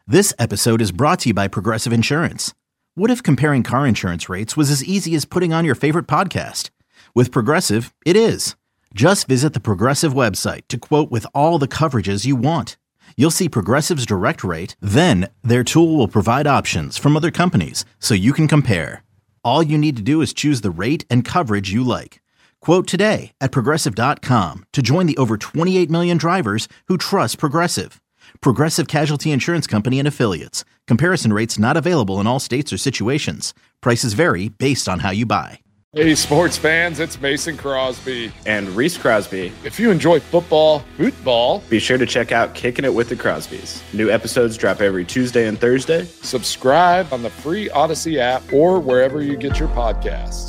This episode is brought to you by Progressive Insurance. What if comparing car insurance rates was as easy as putting on your favorite podcast? With Progressive, it is. Just visit the Progressive website to quote with all the coverages you want. You'll see Progressive's direct rate, then their tool will provide options from other companies so you can compare. All you need to do is choose the rate and coverage you like. Quote today at Progressive.com to join the over 28 million drivers who trust Progressive. Progressive Casualty Insurance Company and Affiliates. Comparison rates not available in all states or situations. Prices vary based on how you buy. Hey, sports fans, it's Mason Crosby. And Reese Crosby. If you enjoy football, be sure to check out Kicking It with the Crosbys. New episodes drop every Tuesday and Thursday. Subscribe on the free Odyssey app or wherever you get your podcasts.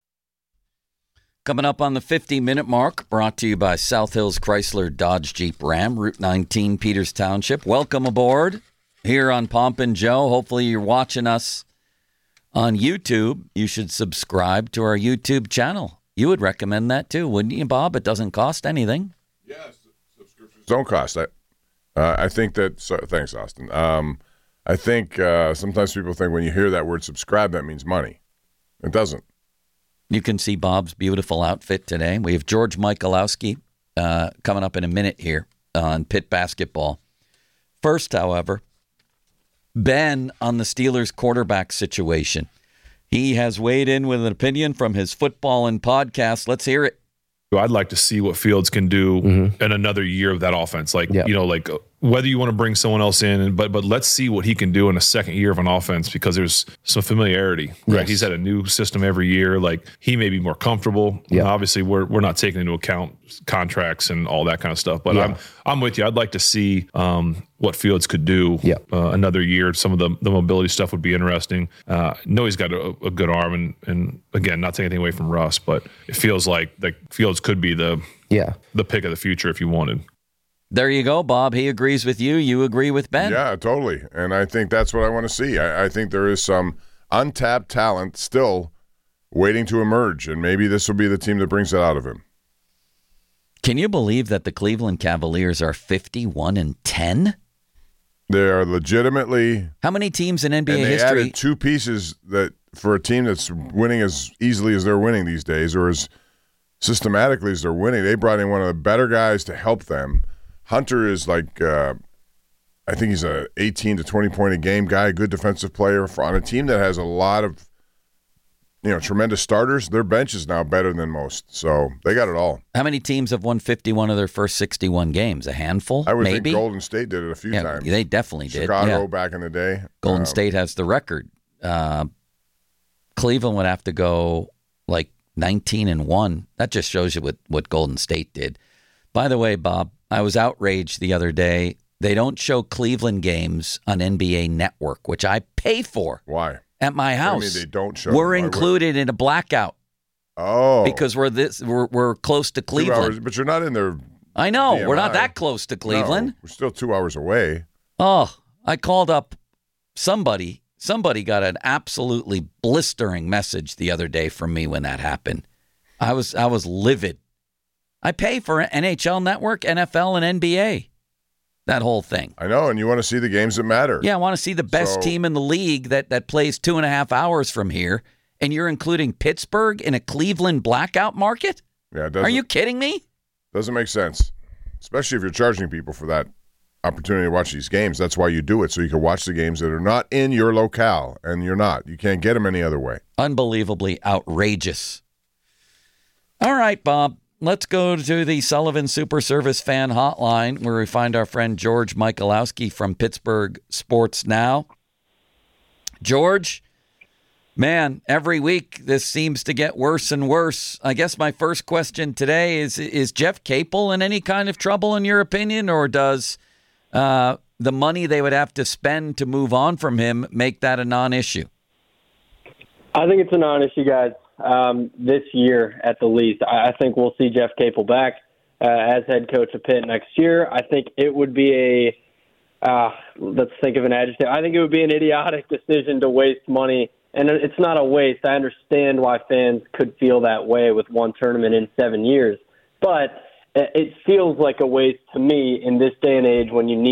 Coming up on the 50-minute mark, brought to you by South Hills Chrysler Dodge Jeep Ram, Route 19, Peters Township. Welcome aboard here on Pomp and Joe. Hopefully you're watching us on YouTube. You should subscribe to our YouTube channel. You would recommend that too, wouldn't you, Bob? It doesn't cost anything. Yes, subscriptions don't cost. I think that. So, thanks, Austin. I think sometimes people think when you hear that word "subscribe," that means money. It doesn't. You can see Bob's beautiful outfit today. We have George Michalowski coming up in a minute here on Pitt Basketball. First, however, Ben on the Steelers quarterback situation. He has weighed in with an opinion from his football and podcast. Let's hear it. I'd like to see what Fields can do in another year of that offense. Whether you want to bring someone else in, but let's see what he can do in a second year of an offense because there's some familiarity. Right? He's had a new system every year. Like he may be more comfortable. Obviously, we're not taking into account contracts and all that kind of stuff. But I'm with you. I'd like to see what Fields could do another year. Some of the mobility stuff would be interesting. Know he's got a good arm, and again, not taking anything away from Russ, but it feels like Fields could be the pick of the future if you wanted. There you go, Bob. He agrees with you. You agree with Ben. Yeah, totally. And I think that's what I want to see. I think there is some untapped talent still waiting to emerge, and maybe this will be the team that brings it out of him. Can you believe that the Cleveland Cavaliers are 51-10? They are legitimately. How many teams in NBA and they history? Added two pieces that for a team that's winning as easily as they're winning these days, or as systematically as they're winning. They brought in one of the better guys to help them. Hunter is like, I think he's a 18 to 20 point a game guy, good defensive player on a team that has a lot of, tremendous starters. Their bench is now better than most, so they got it all. How many teams have won 51 of their first 61 games? A handful, I would maybe? think Golden State did it a few times. They definitely did. Chicago back in the day. Golden State has the record. Cleveland would have to go like 19-1. That just shows you what Golden State did. By the way, Bob, I was outraged the other day. They don't show Cleveland games on NBA Network, which I pay for. Why? At my house. I mean, they don't show. We're included in a blackout. Oh. Because we're close to Cleveland. 2 hours, but you're not in there. I know. BMI. We're not that close to Cleveland. No, we're still 2 hours away. Oh, I called up somebody. Somebody got an absolutely blistering message the other day from me when that happened. I was livid. I pay for NHL Network, NFL, and NBA. That whole thing. I know, and you want to see the games that matter. Yeah, I want to see the best team in the league that plays 2.5 hours from here, and you're including Pittsburgh in a Cleveland blackout market? Yeah, are you kidding me? Doesn't make sense, especially if you're charging people for that opportunity to watch these games. That's why you do it, so you can watch the games that are not in your locale, and you're not. You can't get them any other way. Unbelievably outrageous. All right, Bob. Let's go to the Sullivan Super Service Fan Hotline, where we find our friend George Michalowski from Pittsburgh Sports Now. George, man, every week this seems to get worse and worse. I guess my first question today is Jeff Capel in any kind of trouble, in your opinion, or does the money they would have to spend to move on from him make that a non-issue? I think it's a non-issue, guys. This year, at the least, I think we'll see Jeff Capel back as head coach of Pitt next year. I think it would be let's think of an adjective. I think it would be an idiotic decision to waste money, and it's not a waste. I understand why fans could feel that way with one tournament in 7 years, but it feels like a waste to me in this day and age when you need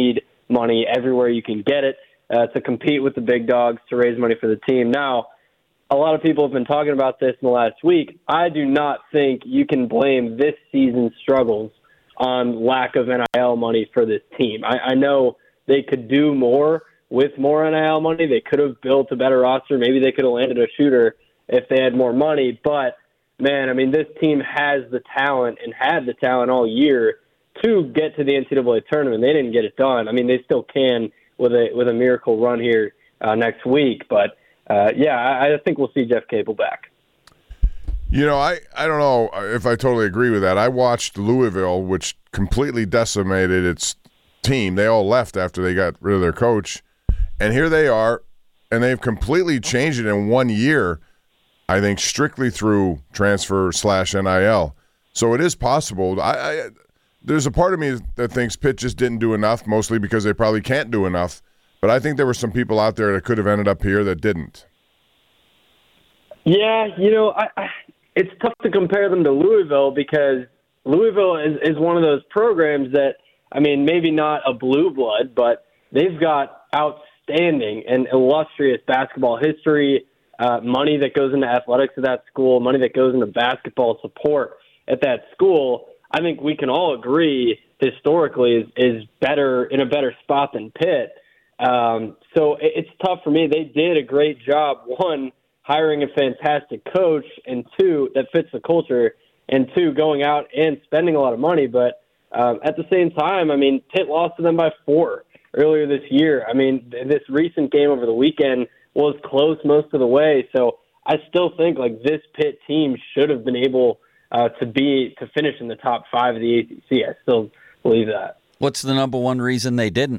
money everywhere you can get it to compete with the big dogs, to raise money for the team. Now, a lot of people have been talking about this in the last week. I do not think you can blame this season's struggles on lack of NIL money for this team. I know they could do more with more NIL money. They could have built a better roster. Maybe they could have landed a shooter if they had more money. But, man, I mean, this team has the talent and had the talent all year to get to the NCAA tournament. They didn't get it done. I mean, they still can with a miracle run here next week. But, I think we'll see Jeff Capel back. You know, I don't know if I totally agree with that. I watched Louisville, which completely decimated its team. They all left after they got rid of their coach. And here they are, and they've completely changed it in 1 year, I think, strictly through transfer/NIL. So it is possible. There's a part of me that thinks Pitt just didn't do enough, mostly because they probably can't do enough. But I think there were some people out there that could have ended up here that didn't. Yeah, you know, it's tough to compare them to Louisville because Louisville is one of those programs that, I mean, maybe not a blue blood, but they've got outstanding and illustrious basketball history, money that goes into athletics at that school, money that goes into basketball support at that school. I think we can all agree historically is better, in a better spot than Pitt. So it's tough for me. They did a great job, one, hiring a fantastic coach, and two, that fits the culture, and two, going out and spending a lot of money. But at the same time, I mean, Pitt lost to them by 4 earlier this year. I mean, this recent game over the weekend was close most of the way. So I still think like this Pitt team should have been able to finish in the top 5 of the ACC. I still believe that. What's the number one reason they didn't?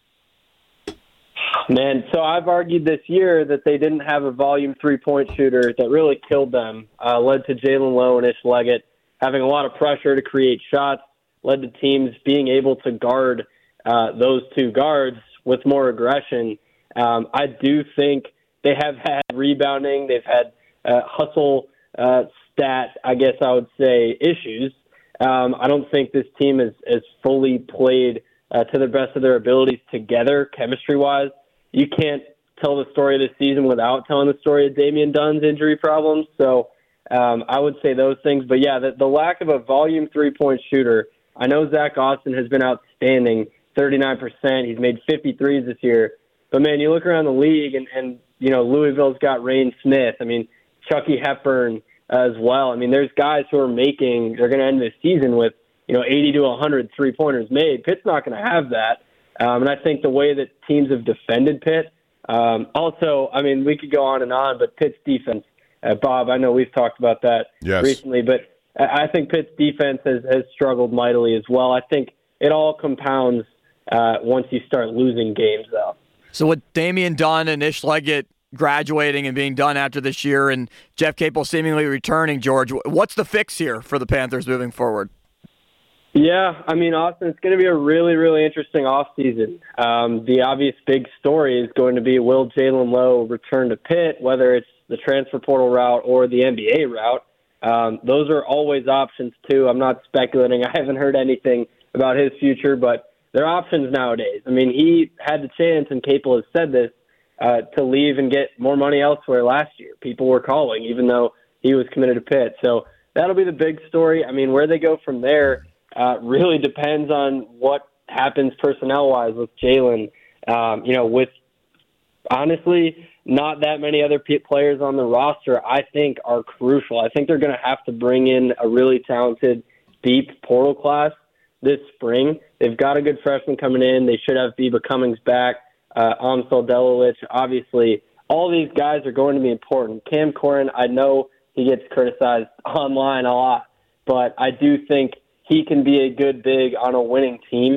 Man, so I've argued this year that they didn't have a volume three-point shooter that really killed them, led to Jalen Lowe and Ish Leggett having a lot of pressure to create shots, led to teams being able to guard those two guards with more aggression. I do think they have had rebounding. They've had hustle stat, I guess I would say, issues. I don't think this team is fully played to the best of their abilities together, chemistry-wise. You can't tell the story of this season without telling the story of Damian Dunn's injury problems. So I would say those things. But, yeah, the lack of a volume three-point shooter. I know Zach Austin has been outstanding, 39%. He's made 53s this year. But, man, you look around the league, and you know, Louisville's got Rain Smith. I mean, Chucky Hepburn as well. I mean, there's guys who are making – they're going to end this season with, 80 to 100 three-pointers made. Pitt's not going to have that. And I think the way that teams have defended Pitt, also, I mean, we could go on and on, but Pitt's defense, Bob, I know we've talked about that recently, but I think Pitt's defense has struggled mightily as well. I think it all compounds once you start losing games, though. So with Damian Dunn and Ish Leggett graduating and being done after this year and Jeff Capel seemingly returning, George, what's the fix here for the Panthers moving forward? Yeah, I mean, Austin, it's going to be a really, really interesting offseason. The obvious big story is going to be, will Jalen Lowe return to Pitt, whether it's the transfer portal route or the NBA route. Those are always options, too. I'm not speculating. I haven't heard anything about his future, but they're options nowadays. I mean, he had the chance, and Capel has said this, to leave and get more money elsewhere last year. People were calling, even though he was committed to Pitt. So that'll be the big story. I mean, where they go from there really depends on what happens personnel-wise with Jalen. With honestly not that many other players on the roster, I think are crucial. I think they're going to have to bring in a really talented, deep portal class this spring. They've got a good freshman coming in. They should have Biba Cummings back, Amsel Delolich. Obviously, all these guys are going to be important. Cam Corrin, I know he gets criticized online a lot, but I do think he can be a good big on a winning team.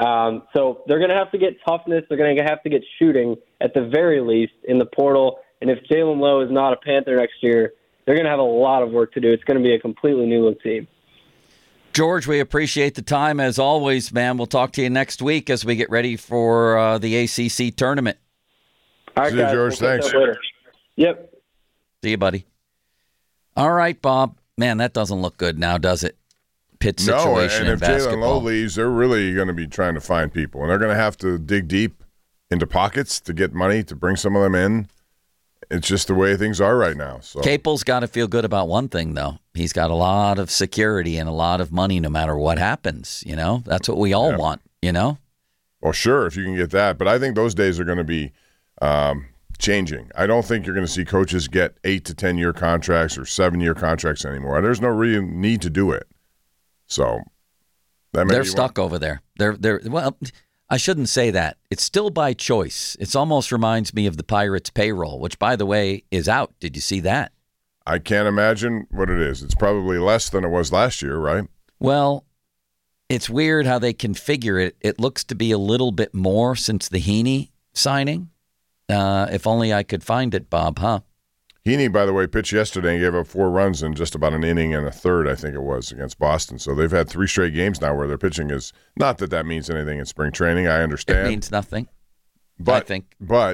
So they're going to have to get toughness. They're going to have to get shooting at the very least in the portal. And if Jalen Lowe is not a Panther next year, they're going to have a lot of work to do. It's going to be a completely new look team. George, we appreciate the time as always, man. We'll talk to you next week as we get ready for the ACC tournament. All right, see you, guys. George. Thanks. Yep. See you, buddy. All right, Bob. Man, that doesn't look good now, does it? Pitt situation and in if Jalen basketball. Lowe leaves, they're really going to be trying to find people, and they're going to have to dig deep into pockets to get money to bring some of them in. It's just the way things are right now. So Capel's got to feel good about one thing, though. He's got a lot of security and a lot of money no matter what happens. You know, that's what we all want, you know? Well, sure, if you can get that. But I think those days are going to be changing. I don't think you're going to see coaches get 8 to 10-year contracts or 7-year contracts anymore. There's no real need to do it. So they're stuck over there. They're well, I shouldn't say that. It's still by choice. It almost reminds me of the Pirates payroll, which, by the way, is out. Did you see that? I can't imagine what it is. It's probably less than it was last year, right? Well, it's weird how they configure it. It looks to be a little bit more since the Heaney signing. If only I could find it, Bob, huh? Heaney, by the way, pitched yesterday and gave up 4 runs in just about an inning and a third, I think it was, against Boston. So they've had 3 straight games now where their pitching is – not that that means anything in spring training. I understand. It means nothing, but, I think. But,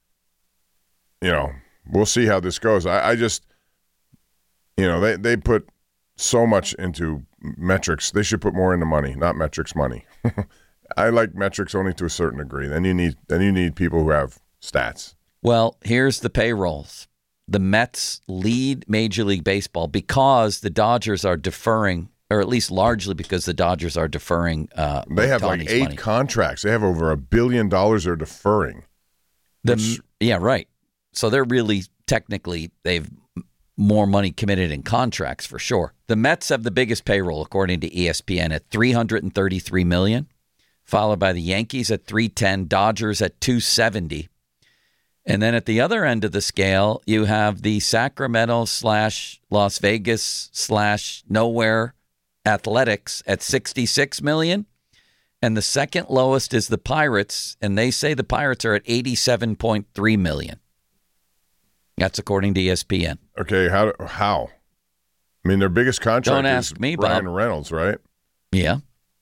you know, we'll see how this goes. I just – you know, they put so much into metrics. They should put more into money, not metrics money. I like metrics only to a certain degree. Then you need people who have stats. Well, here's the payrolls. The Mets lead Major League Baseball because the Dodgers are deferring, or at least largely because the Dodgers are deferring. They have like 8 money. contracts. They have over $1 billion they're deferring. Yeah, right. So they're really technically they've more money committed in contracts for sure. The Mets have the biggest payroll according to ESPN at $333 million, followed by the Yankees at $310, Dodgers at $270. And then at the other end of the scale, you have the Sacramento / Las Vegas / nowhere Athletics at $66 million. And the second lowest is the Pirates, and they say the Pirates are at $87.3 million. That's according to ESPN. Okay, how? I mean, their biggest contract Don't ask is me, Ryan Bob. Reynolds, right? Yeah.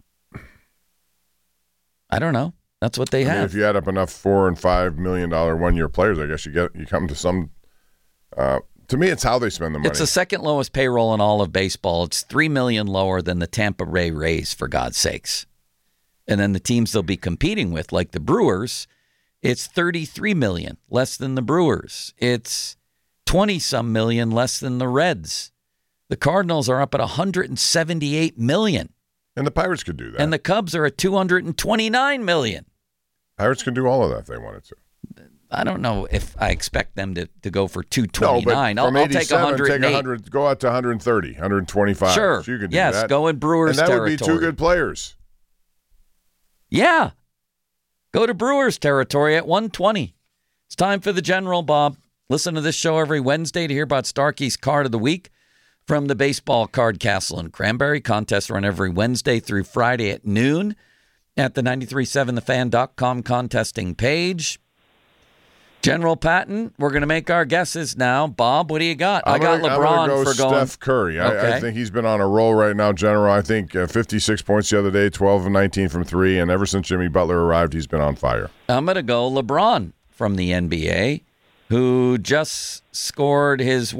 I don't know. That's what they I have. mean, if you add up enough $4 and $5 million 1-year players, I guess you come to some. To me, it's how they spend the money. It's the second lowest payroll in all of baseball. It's $3 million lower than the Tampa Bay Rays, for God's sakes. And then the teams they'll be competing with, like the Brewers, it's $33 million less than the Brewers. It's 20-some million less than the Reds. The Cardinals are up at $178 million. And the Pirates could do that. And the Cubs are at $229 million. Pirates can do all of that if they wanted to. I don't know if I expect them to go for $229. No, but from I'll take 108. Take 100, go out to 130, 125. Sure. So you could do yes, that. go in Brewers territory. territory. And that would be 2 good players. Yeah. Go to Brewers territory at 120. It's time for the General, Bob. Listen to this show every Wednesday to hear about Starkey's Card of the Week from the Baseball Card Castle in Cranberry. Contests run every Wednesday through Friday at noon at the 937thefan.com contesting page. General Patton, we're going to make our guesses now. Bob, what do you got? I got LeBron for going. Steph Curry. Okay. I think he's been on a roll right now, General. I think 56 points the other day, 12 of 19 from 3, and ever since Jimmy Butler arrived, he's been on fire. I'm going to go LeBron from the NBA, who just scored his,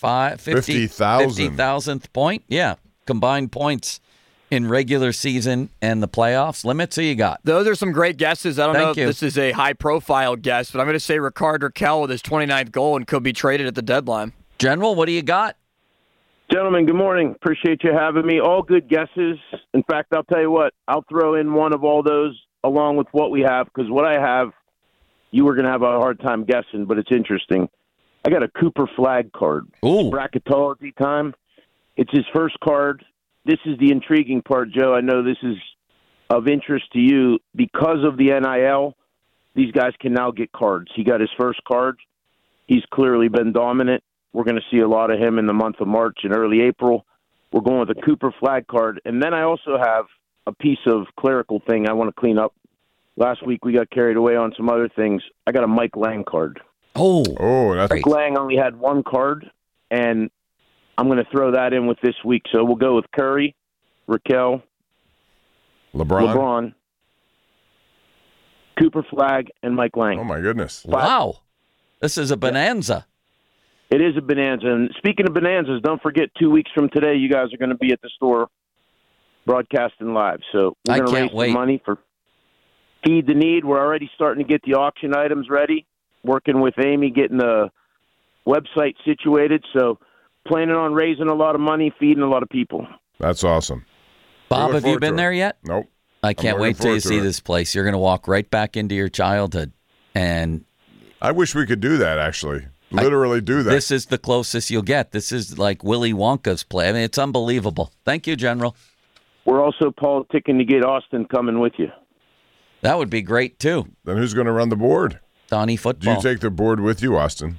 50,000th point? Yeah, combined points in regular season and the playoffs. Limits, who you got? Those are some great guesses. I don't know if you. this is a high-profile guess, but I'm going to say Rickard Raquel with his 29th goal and could be traded at the deadline. General, what do you got? Gentlemen, good morning. Appreciate you having me. All good guesses. In fact, I'll tell you what, I'll throw in one of all those along with what we have, because what I have, you were going to have a hard time guessing, but it's interesting. I got a Cooper Flag card. Ooh. Bracketology time. It's his first card. This is the intriguing part, Joe. I know this is of interest to you. Because of the NIL, these guys can now get cards. He got his first card. He's clearly been dominant. We're going to see a lot of him in the month of March and early April. We're going with a Cooper Flag card. And then I also have a piece of clerical thing I want to clean up. Last week we got carried away on some other things. I got a Mike Lang card. Oh, that's great. Mike Lang only had one card, and I'm going to throw that in with this week. So we'll go with Curry, Raquel, LeBron, Cooper Flag, and Mike Lang. Oh, my goodness. Wow. This is a bonanza. It is a bonanza. And speaking of bonanzas, don't forget 2 weeks from today, you guys are going to be at the store broadcasting live. So we're going to raise some money for Feed the Need. We're already starting to get the auction items ready, working with Amy, getting the website situated. So planning on raising a lot of money, feeding a lot of people. That's awesome. Bob, have you been there yet? Nope. I can't wait till you see this place. You're going to walk right back into your childhood. And I wish we could do that, actually. Literally do that. This is the closest you'll get. This is like Willy Wonka's play. I mean, it's unbelievable. Thank you, General. We're also politicking to get Austin coming with you. That would be great, too. Then who's going to run the board? Donnie Football. Do you take the board with you, Austin?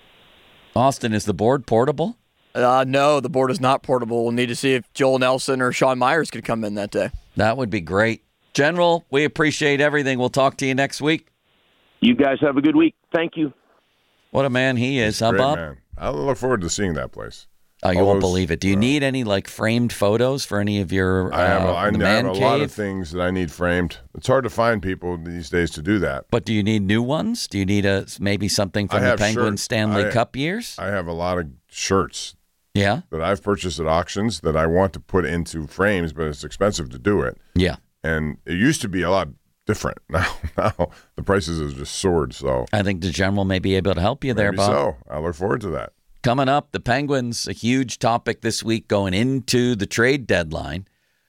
Austin, is the board portable? No, the board is not portable. We'll need to see if Joel Nelson or Sean Myers could come in that day. That would be great. General, we appreciate everything. We'll talk to you next week. You guys have a good week. Thank you. What a man he is, huh, Bob? Man. I look forward to seeing that place. Oh, you won't believe it. Do you need any framed photos for any of your I have a cave? lot of things that I need framed. It's hard to find people these days to do that. But do you need new ones? Do you need maybe something from the Penguins Stanley Cup years? I have a lot of shirts. Yeah. That I've purchased at auctions that I want to put into frames, but it's expensive to do it. Yeah. And it used to be a lot different. Now the prices have just soared. So I think the General may be able to help you there, Bob. So I look forward to that. Coming up, the Penguins, a huge topic this week going into the trade deadline.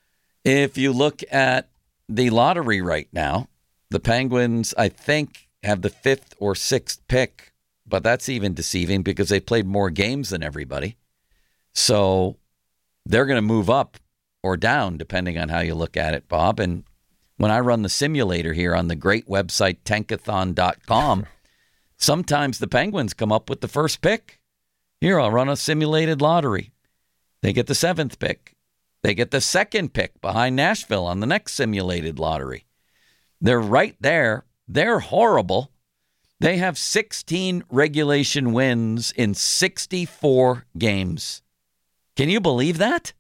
If you look at the lottery right now, the Penguins, I think, have the 5th or 6th pick, but that's even deceiving because they played more games than everybody. So they're going to move up or down depending on how you look at it, Bob. And when I run the simulator here on the great website, tankathon.com, sometimes the Penguins come up with the first pick. Here, I'll run a simulated lottery. They get the 7th pick. They get the 2nd pick behind Nashville on the next simulated lottery. They're right there. They're horrible. They have 16 regulation wins in 64 games. Can you believe that?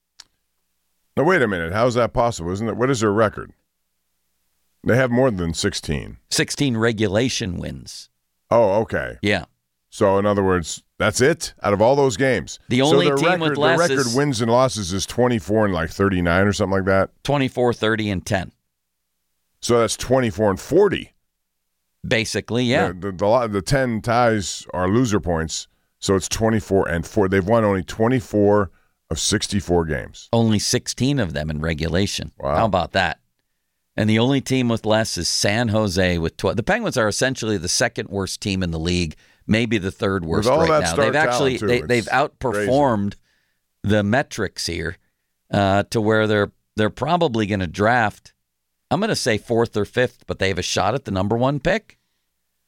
Now, wait a minute. How is that possible? Isn't it? What is their record? They have more than 16. 16 regulation wins. Oh, okay. Yeah. So, in other words, that's it out of all those games. The only team with less their record wins and losses is 24 and 39 or something like that. 24, 30, and 10. So that's 24 and 40. Basically, yeah. The 10 ties are loser points, so it's 24 and 4. They've won only 24 of 64 games. Only 16 of them in regulation. Wow. How about that? And the only team with less is San Jose with 12. The Penguins are essentially the second worst team in the league. Maybe the third worst right now. They've actually they've outperformed the metrics here to where they're probably going to draft. I'm going to say 4th or 5th, but they have a shot at the number 1 pick.